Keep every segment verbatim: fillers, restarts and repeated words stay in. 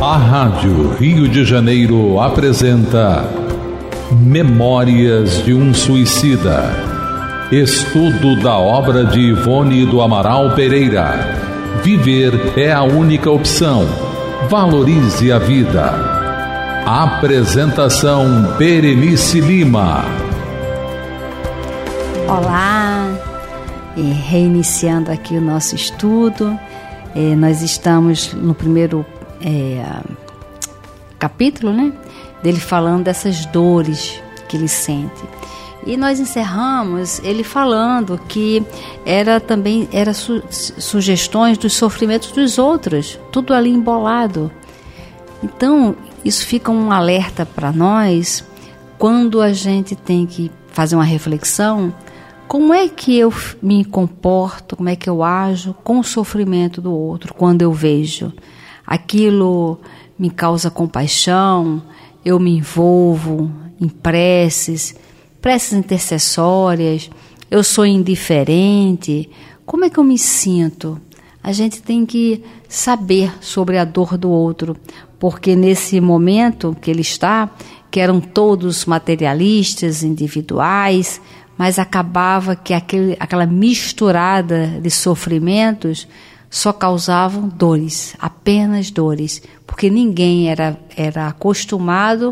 A Rádio Rio de Janeiro apresenta Memórias de um Suicida. Estudo da obra de Ivone do Amaral Pereira. Viver é a única opção. Valorize a vida. Apresentação Berenice Lima. Olá, e reiniciando aqui o nosso estudo. É, nós estamos no primeiro é, capítulo, né? Dele falando dessas dores que ele sente. E nós encerramos ele falando que era também era su, sugestões dos sofrimentos dos outros, tudo ali embolado. Então, isso fica um alerta para nós quando a gente tem que fazer uma reflexão. Como é que eu me comporto, como é que eu ajo com o sofrimento do outro quando eu vejo? Aquilo me causa compaixão, eu me envolvo em preces, preces intercessórias, eu sou indiferente. Como é que eu me sinto? A gente tem que saber sobre a dor do outro, porque nesse momento que ele está, que eram todos materialistas, individuais, mas acabava que aquele, aquela misturada de sofrimentos só causavam dores, apenas dores, porque ninguém era, era acostumado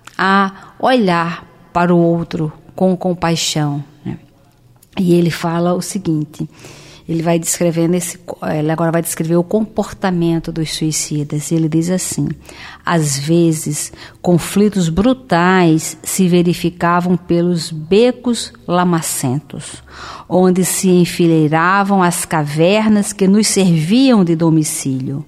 a olhar para o outro com compaixão, né? E ele fala o seguinte, ele vai descrevendo esse, ele agora vai descrever o comportamento dos suicidas. Ele diz assim: às vezes, conflitos brutais se verificavam pelos becos lamacentos, onde se enfileiravam as cavernas que nos serviam de domicílio.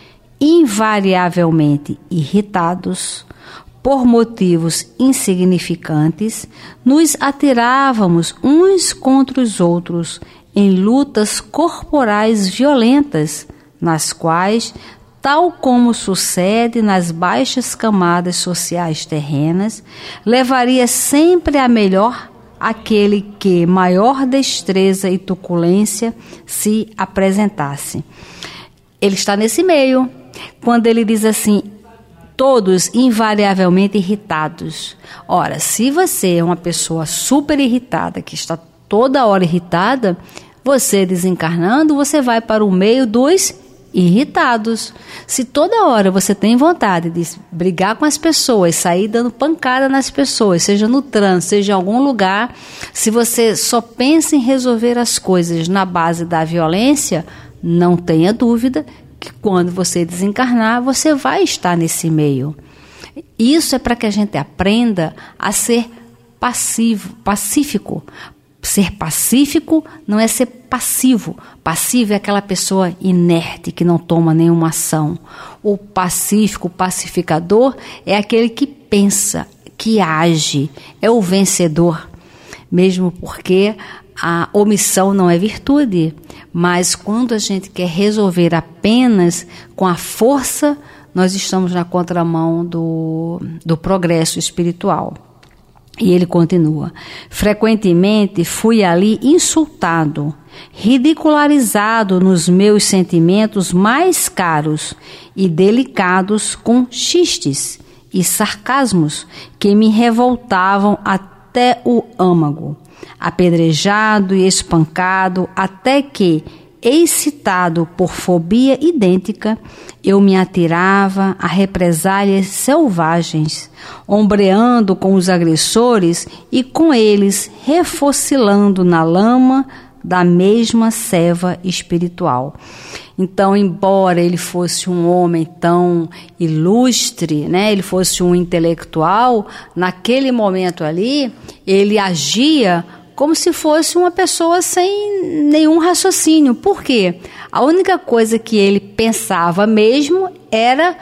Invariavelmente irritados, por motivos insignificantes, nos atirávamos uns contra os outros em lutas corporais violentas, nas quais, tal como sucede nas baixas camadas sociais terrenas, levaria sempre a melhor aquele que maior destreza e truculência se apresentasse. Ele está nesse meio, quando ele diz assim: todos invariavelmente irritados. Ora, se você é uma pessoa super irritada, que está toda hora irritada, você desencarnando, você vai para o meio dos irritados. Se toda hora você tem vontade de brigar com as pessoas, sair dando pancada nas pessoas, seja no trânsito, seja em algum lugar, se você só pensa em resolver as coisas na base da violência, não tenha dúvida que quando você desencarnar, você vai estar nesse meio. Isso é para que a gente aprenda a ser passivo, pacífico. Ser pacífico não é ser passivo. Passivo é aquela pessoa inerte que não toma nenhuma ação. O pacífico, o pacificador, é aquele que pensa, que age, é o vencedor. Mesmo porque a omissão não é virtude, mas quando a gente quer resolver apenas com a força, nós estamos na contramão do, do progresso espiritual. E ele continua: frequentemente fui ali insultado, ridicularizado nos meus sentimentos mais caros e delicados com xistes e sarcasmos que me revoltavam até o âmago, apedrejado e espancado até que, excitado por fobia idêntica, eu me atirava a represálias selvagens, ombreando com os agressores e com eles refocilando na lama da mesma ceva espiritual. Então, embora ele fosse um homem tão ilustre, né, ele fosse um intelectual, naquele momento ali, ele agia como se fosse uma pessoa sem nenhum raciocínio. Por quê? A única coisa que ele pensava mesmo era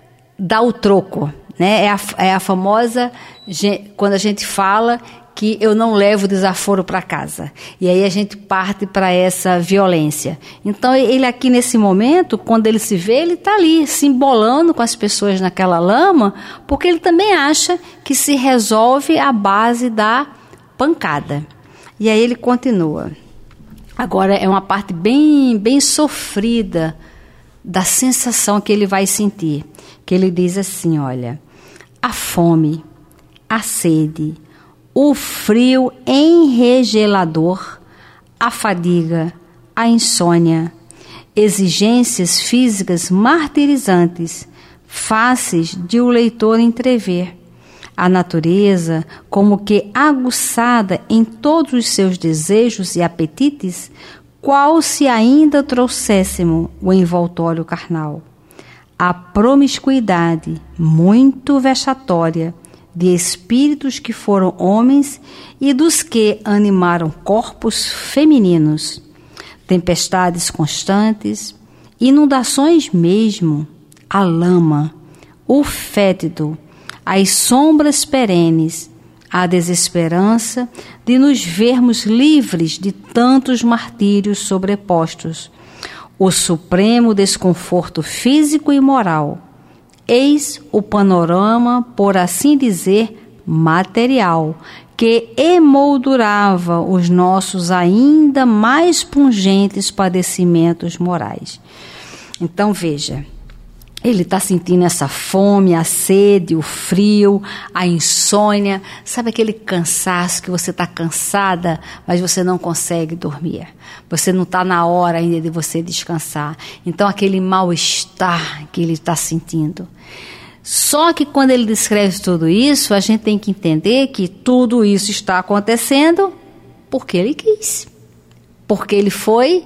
dar o troco, né? É a, é a famosa, quando a gente fala que eu não levo desaforo para casa. E aí a gente parte para essa violência. Então ele aqui nesse momento, quando ele se vê, ele está ali se embolando com as pessoas naquela lama, porque ele também acha que se resolve à base da pancada. E aí ele continua. Agora é uma parte bem, bem sofrida da sensação que ele vai sentir. Que ele diz assim, olha, a fome, a sede, o frio enregelador, a fadiga, a insônia, exigências físicas martirizantes, fáceis de o leitor entrever. A natureza, como que aguçada em todos os seus desejos e apetites, qual se ainda trouxéssemos o envoltório carnal. A promiscuidade, muito vexatória, de espíritos que foram homens e dos que animaram corpos femininos. Tempestades constantes, inundações mesmo, a lama, o fétido, as sombras perenes, a desesperança de nos vermos livres de tantos martírios sobrepostos, o supremo desconforto físico e moral. Eis o panorama, por assim dizer, material, que emoldurava os nossos ainda mais pungentes padecimentos morais. Então, veja, ele está sentindo essa fome, a sede, o frio, a insônia, sabe aquele cansaço que você está cansada, mas você não consegue dormir. Você não está na hora ainda de você descansar. Então, aquele mal-estar que ele está sentindo. Só que quando ele descreve tudo isso, a gente tem que entender que tudo isso está acontecendo porque ele quis. Porque ele foi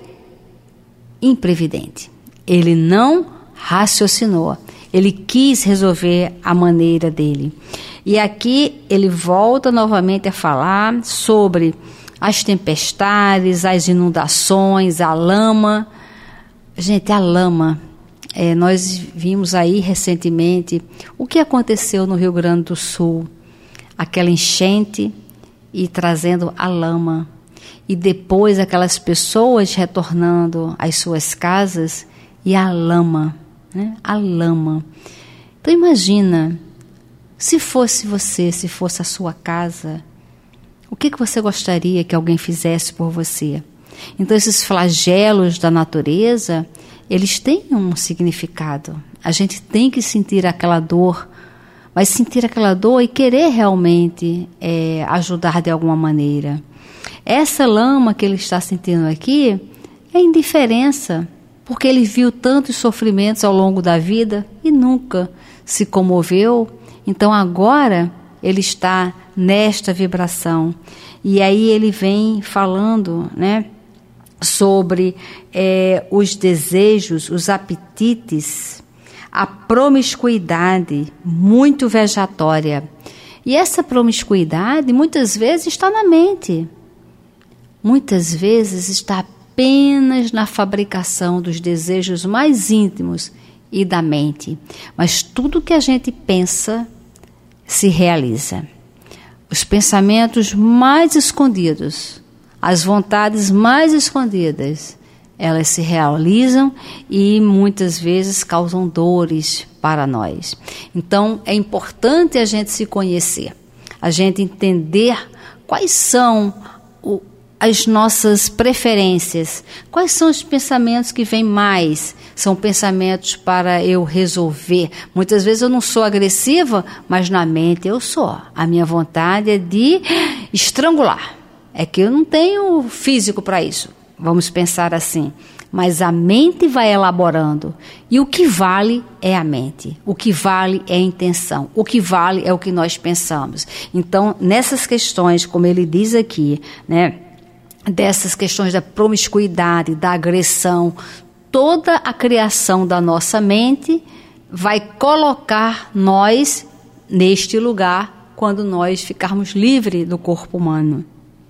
imprevidente. Ele não raciocinou. Ele quis resolver a maneira dele. E aqui ele volta novamente a falar sobre as tempestades, as inundações, a lama. Gente, a lama. É, nós vimos aí recentemente o que aconteceu no Rio Grande do Sul. Aquela enchente e trazendo a lama. E depois aquelas pessoas retornando às suas casas e a lama. Né? A lama. Então imagina, se fosse você, se fosse a sua casa, o que, que você gostaria que alguém fizesse por você? Então esses flagelos da natureza, eles têm um significado. A gente tem que sentir aquela dor, mas sentir aquela dor e querer realmente é, ajudar de alguma maneira. Essa lama que ele está sentindo aqui é indiferença, porque ele viu tantos sofrimentos ao longo da vida e nunca se comoveu. Então agora ele está nesta vibração. E aí ele vem falando, né, sobre é, os desejos, os apetites, a promiscuidade muito vejatória. E essa promiscuidade muitas vezes está na mente. Muitas vezes está apenas na fabricação dos desejos mais íntimos e da mente. Mas tudo que a gente pensa se realiza. Os pensamentos mais escondidos, as vontades mais escondidas, elas se realizam e muitas vezes causam dores para nós. Então é importante a gente se conhecer, a gente entender quais são o as nossas preferências, quais são os pensamentos que vêm mais, são pensamentos para eu resolver. Muitas vezes eu não sou agressiva, mas na mente eu sou. A minha vontade é de estrangular, é que eu não tenho físico para isso, vamos pensar assim. Mas a mente vai elaborando, e o que vale é a mente, o que vale é a intenção, o que vale é o que nós pensamos. Então, nessas questões, como ele diz aqui, né, dessas questões da promiscuidade, da agressão, toda a criação da nossa mente vai colocar nós neste lugar quando nós ficarmos livres do corpo humano.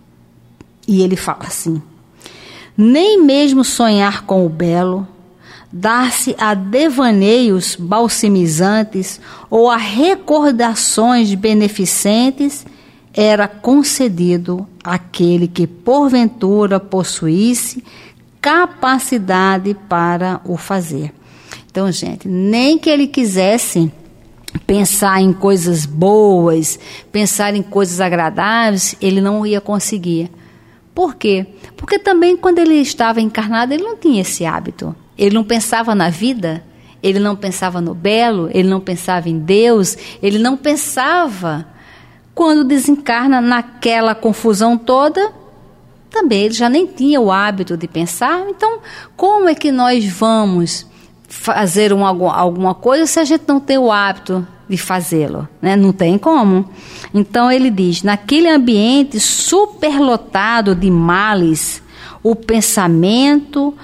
E ele fala assim: nem mesmo sonhar com o belo, dar-se a devaneios balsamizantes ou a recordações beneficentes era concedido àquele que porventura possuísse capacidade para o fazer. Então, gente, nem que ele quisesse pensar em coisas boas, pensar em coisas agradáveis, ele não ia conseguir. Por quê? Porque também quando ele estava encarnado, ele não tinha esse hábito. Ele não pensava na vida, ele não pensava no belo, ele não pensava em Deus, ele não pensava. Quando desencarna naquela confusão toda, também ele já nem tinha o hábito de pensar. Então, como é que nós vamos fazer uma, alguma coisa se a gente não tem o hábito de fazê-lo, né? Não tem como. Então ele diz, naquele ambiente superlotado de males, o pensamento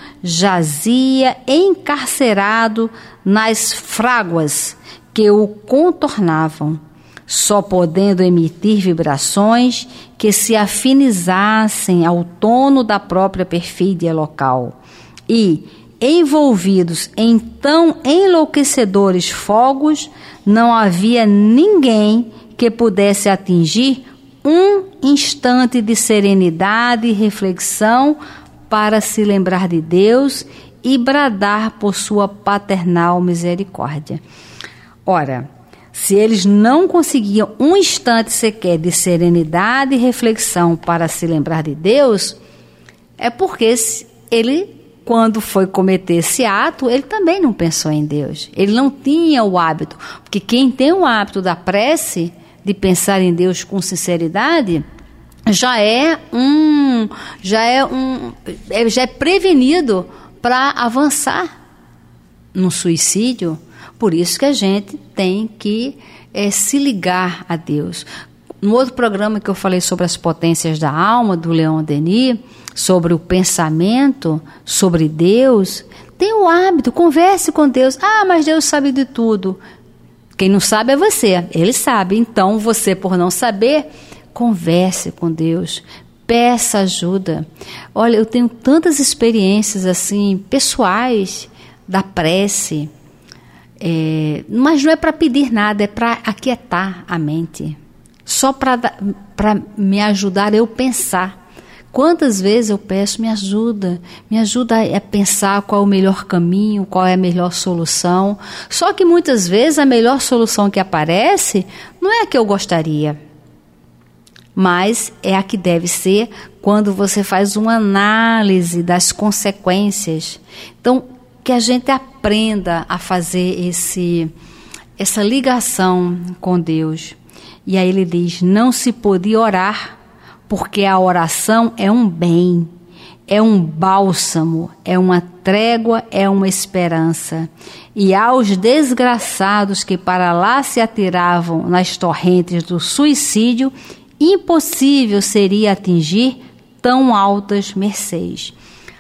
jazia encarcerado nas fráguas que o contornavam, só podendo emitir vibrações que se afinizassem ao tono da própria perfídia local. E, envolvidos em tão enlouquecedores fogos, não havia ninguém que pudesse atingir um instante de serenidade e reflexão para se lembrar de Deus e bradar por sua paternal misericórdia. Ora, se eles não conseguiam um instante sequer de serenidade e reflexão para se lembrar de Deus, é porque ele, quando foi cometer esse ato, ele também não pensou em Deus. Ele não tinha o hábito, porque quem tem o hábito da prece, de pensar em Deus com sinceridade, já é um, já é um, já é prevenido para avançar no suicídio. Por isso que a gente tem que é, se ligar a Deus. No outro programa que eu falei sobre as potências da alma, do Leon Denis, sobre o pensamento, sobre Deus, tem o hábito, converse com Deus. Ah, mas Deus sabe de tudo. Quem não sabe é você, ele sabe. Então, você, por não saber, converse com Deus, peça ajuda. Olha, eu tenho tantas experiências assim, pessoais, da prece, é, mas não é para pedir nada, é para aquietar a mente. Só para me ajudar eu pensar. Quantas vezes eu peço, me ajuda, me ajuda a pensar qual é o melhor caminho, qual é a melhor solução. Só que muitas vezes a melhor solução que aparece não é a que eu gostaria, mas é a que deve ser quando você faz uma análise das consequências. Então, que a gente aprenda a fazer esse, essa ligação com Deus. E aí ele diz, não se podia orar, porque a oração é um bem, é um bálsamo, é uma trégua, é uma esperança. E aos desgraçados que para lá se atiravam nas torrentes do suicídio, impossível seria atingir tão altas mercês.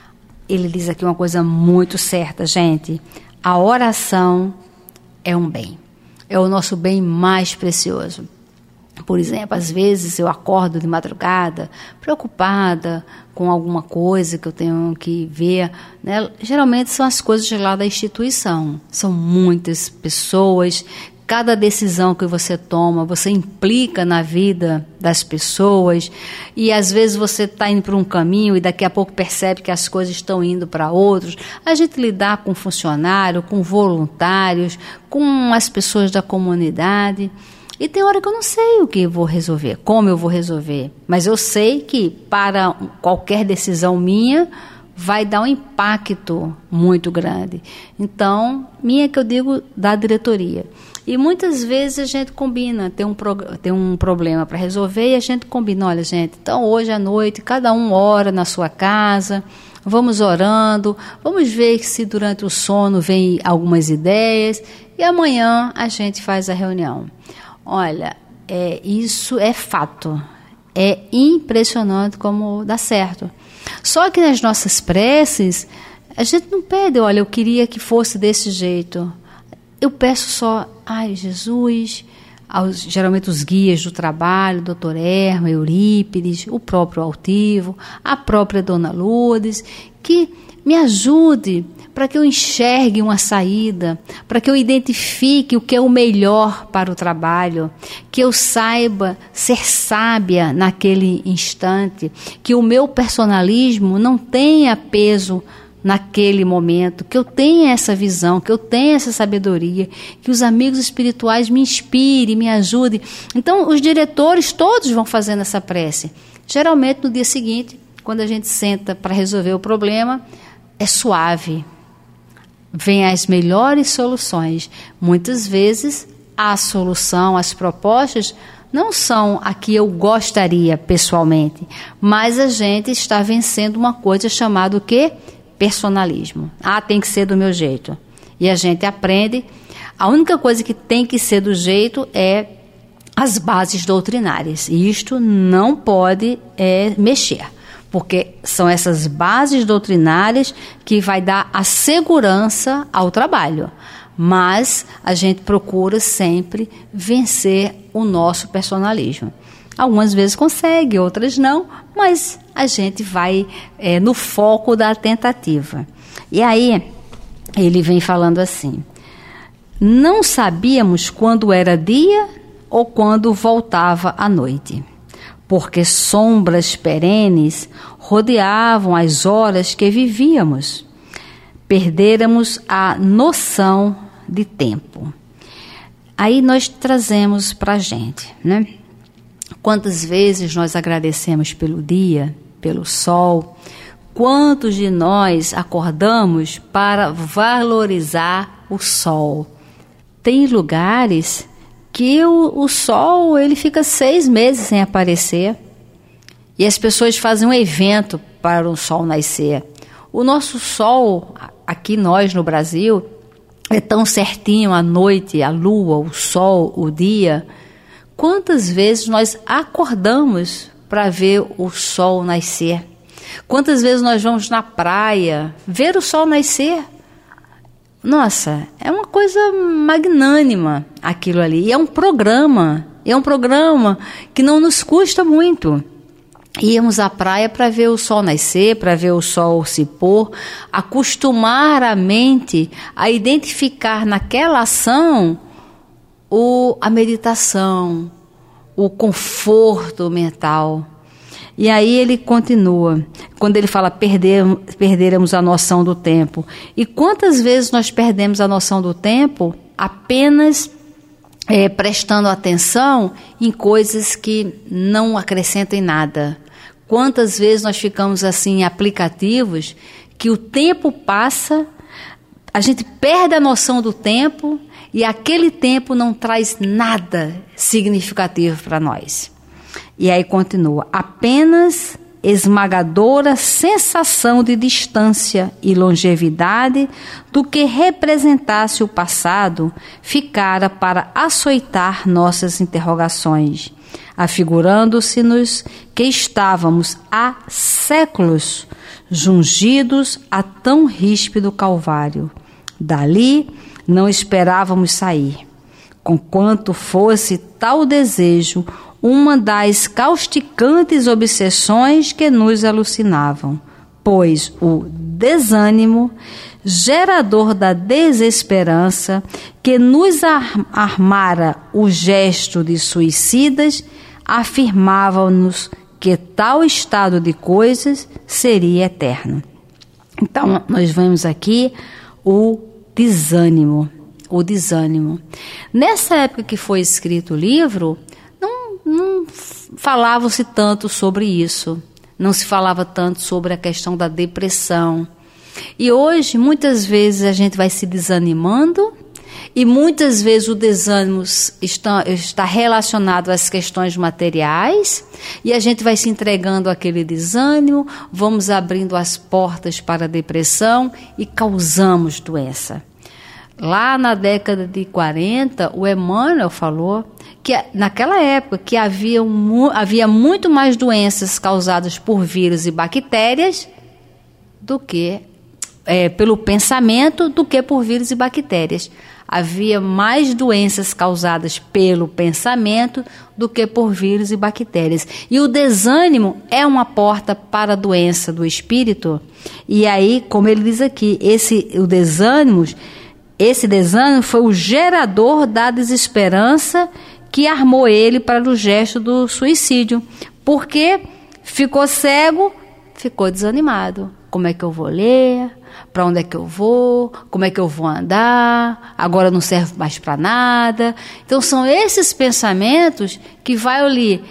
Ele diz aqui uma coisa muito certa, gente. A oração é um bem, é o nosso bem mais precioso. Por exemplo, às vezes eu acordo de madrugada, preocupada com alguma coisa que eu tenho que ver, né? Geralmente são as coisas lá da instituição. São muitas pessoas, cada decisão que você toma, você implica na vida das pessoas, e às vezes você está indo para um caminho e daqui a pouco percebe que as coisas estão indo para outros. A gente lidar com funcionário, com voluntários, com as pessoas da comunidade. E tem hora que eu não sei o que eu vou resolver, como eu vou resolver. Mas eu sei que para qualquer decisão minha vai dar um impacto muito grande. Então, minha que eu digo da diretoria. E muitas vezes a gente combina, tem um, pro, tem um problema para resolver e a gente combina, olha gente, então hoje à noite cada um ora na sua casa, vamos orando, vamos ver se durante o sono vem algumas ideias e amanhã a gente faz a reunião. Olha, é, isso é fato, é impressionante como dá certo. Só que nas nossas preces, a gente não pede, olha, eu queria que fosse desse jeito. Eu peço só, ai Jesus, aos, geralmente os guias do trabalho, doutor Erma, Eurípides, o próprio Altivo, a própria Dona Lourdes, que me ajude para que eu enxergue uma saída, para que eu identifique o que é o melhor para o trabalho, que eu saiba ser sábia naquele instante, que o meu personalismo não tenha peso naquele momento, que eu tenha essa visão, que eu tenha essa sabedoria, que os amigos espirituais me inspirem, me ajudem. Então, os diretores todos vão fazendo essa prece. Geralmente, no dia seguinte, quando a gente senta para resolver o problema, é suave. vêm as melhores soluções. Muitas vezes a solução, as propostas não são a que eu gostaria pessoalmente, mas a gente está vencendo uma coisa chamada o quê? Personalismo. Ah, tem que ser do meu jeito. E a gente aprende, a única coisa que tem que ser do jeito é as bases doutrinárias. E isto não pode é, mexer, porque são essas bases doutrinárias que vai dar a segurança ao trabalho. Mas a gente procura sempre vencer o nosso personalismo. Algumas vezes consegue, outras não, mas a gente vai é, no foco da tentativa. E aí, ele vem falando assim: não sabíamos quando era dia ou quando voltava a noite, porque sombras perenes rodeavam as horas que vivíamos. Perdéramos a noção de tempo. Aí nós trazemos para a gente, né? Quantas vezes nós agradecemos pelo dia, pelo sol? Quantos de nós acordamos para valorizar o sol? Tem lugares que o, o sol ele fica seis meses sem aparecer e as pessoas fazem um evento para o sol nascer. O nosso sol, aqui nós no Brasil, é tão certinho a noite, a lua, o sol, o dia. Quantas vezes nós acordamos para ver o sol nascer? Quantas vezes nós vamos na praia ver o sol nascer? Nossa, é uma coisa magnânima aquilo ali. E é um programa, é um programa que não nos custa muito. Íamos à praia para ver o sol nascer, para ver o sol se pôr, acostumar a mente a identificar naquela ação o, a meditação, o conforto mental. E aí ele continua, quando ele fala perder, perderemos a noção do tempo. E quantas vezes nós perdemos a noção do tempo apenas é, prestando atenção em coisas que não acrescentam em nada? Quantas vezes nós ficamos assim em aplicativos que o tempo passa, a gente perde a noção do tempo e aquele tempo não traz nada significativo para nós. E aí continua, apenas esmagadora sensação de distância e longevidade do que representasse o passado ficara para açoitar nossas interrogações, afigurando-se-nos que estávamos há séculos jungidos a tão ríspido calvário. Dali não esperávamos sair, conquanto fosse tal desejo uma das causticantes obsessões que nos alucinavam, pois o desânimo, gerador da desesperança, que nos armara o gesto de suicidas, afirmava-nos que tal estado de coisas seria eterno. Então, nós vemos aqui o desânimo, o desânimo. Nessa época que foi escrito o livro, não falava-se tanto sobre isso, não se falava tanto sobre a questão da depressão. E hoje, muitas vezes, a gente vai se desanimando e muitas vezes o desânimo está, está relacionado às questões materiais e a gente vai se entregando àquele desânimo, vamos abrindo as portas para a depressão e causamos doença. Lá na década de quarenta, o Emmanuel falou que naquela época que havia, um, havia muito mais doenças causadas por vírus e bactérias do que é, pelo pensamento do que por vírus e bactérias. Havia mais doenças causadas pelo pensamento do que por vírus e bactérias. E o desânimo é uma porta para a doença do espírito. E aí, como ele diz aqui, esse, o desânimo... Esse desânimo foi o gerador da desesperança que armou ele para o gesto do suicídio. Porque ficou cego, ficou desanimado. Como é que eu vou ler? Para onde é que eu vou? Como é que eu vou andar? Agora não serve mais para nada. Então são esses pensamentos que vai ali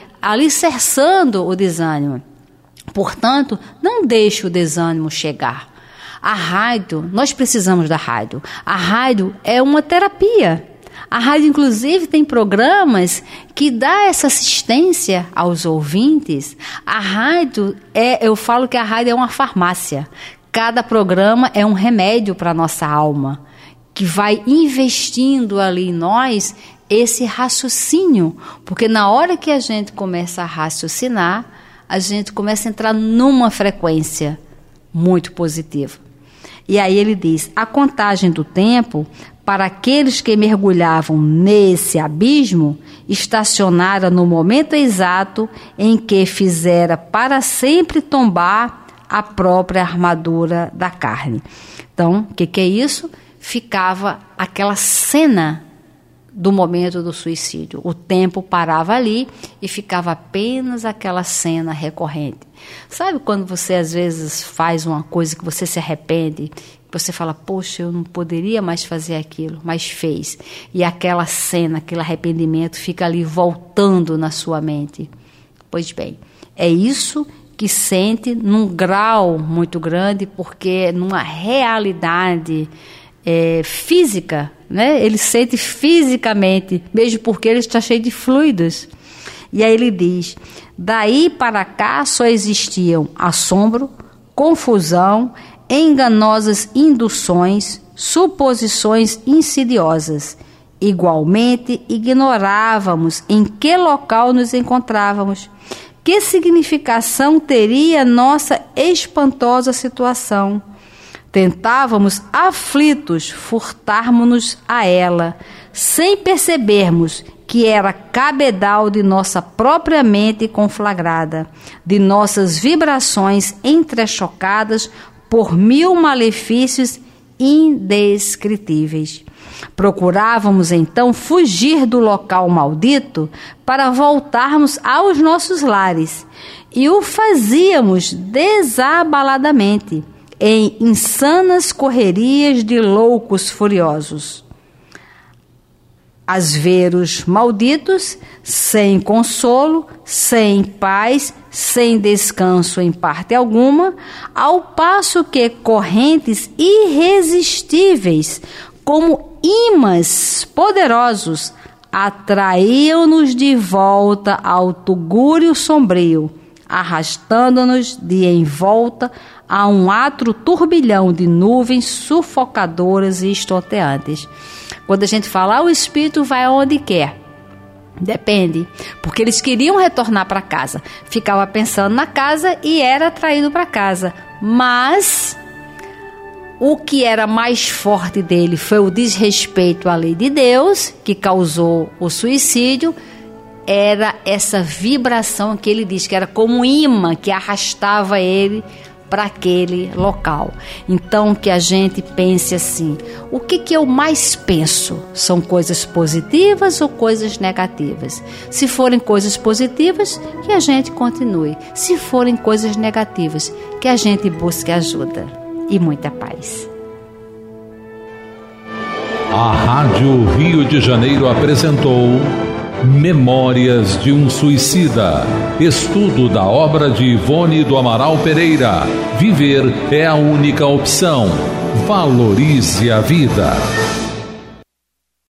alicerçando o desânimo. Portanto, não deixe o desânimo chegar. A rádio, nós precisamos da rádio. A rádio é uma terapia. A rádio, inclusive, tem programas que dá essa assistência aos ouvintes. A rádio, é, eu falo que a rádio é uma farmácia. Cada programa é um remédio para a nossa alma, que vai investindo ali em nós esse raciocínio. Porque na hora que a gente começa a raciocinar, a gente começa a entrar numa frequência muito positiva. E aí ele diz, a contagem do tempo, para aqueles que mergulhavam nesse abismo, estacionara no momento exato em que fizera para sempre tombar a própria armadura da carne. Então, o que, que é isso? Ficava aquela cena do momento do suicídio. O tempo parava ali e ficava apenas aquela cena recorrente. Sabe quando você às vezes faz uma coisa que você se arrepende, você fala, poxa, eu não poderia mais fazer aquilo, mas fez. E aquela cena, aquele arrependimento fica ali voltando na sua mente. Pois bem, é isso que sente num grau muito grande, porque numa realidade é, física, né? Ele sente fisicamente, mesmo porque ele está cheio de fluidos. E aí ele diz, daí para cá só existiam assombro, confusão, enganosas induções, suposições insidiosas. Igualmente, ignorávamos em que local nos encontrávamos, que significação teria nossa espantosa situação. Tentávamos, aflitos, furtarmos-nos a ela, sem percebermos que era cabedal de nossa própria mente conflagrada, de nossas vibrações entrechocadas por mil malefícios indescritíveis. Procurávamos então fugir do local maldito para voltarmos aos nossos lares, e o fazíamos desabaladamente, em insanas correrias de loucos furiosos. Às ver os malditos, sem consolo, sem paz, sem descanso em parte alguma, ao passo que correntes irresistíveis, como ímãs poderosos, atraíam-nos de volta ao tugúrio sombrio, arrastando-nos de envolta a um atro turbilhão de nuvens sufocadoras e estonteantes. Quando a gente fala, ah, o espírito vai aonde quer. Depende, porque eles queriam retornar para casa. Ficava pensando na casa e era atraído para casa. Mas o que era mais forte dele foi o desrespeito à lei de Deus, que causou o suicídio. Era essa vibração que ele diz que era como um imã que arrastava ele para aquele local. Então, que a gente pense assim, o que, que eu mais penso? São coisas positivas ou coisas negativas? Se forem coisas positivas, que a gente continue. Se forem coisas negativas, que a gente busque ajuda. E muita paz. A Rádio Rio de Janeiro apresentou Memórias de um Suicida. Estudo da obra de Ivone do Amaral Pereira. Viver é a única opção. Valorize a vida.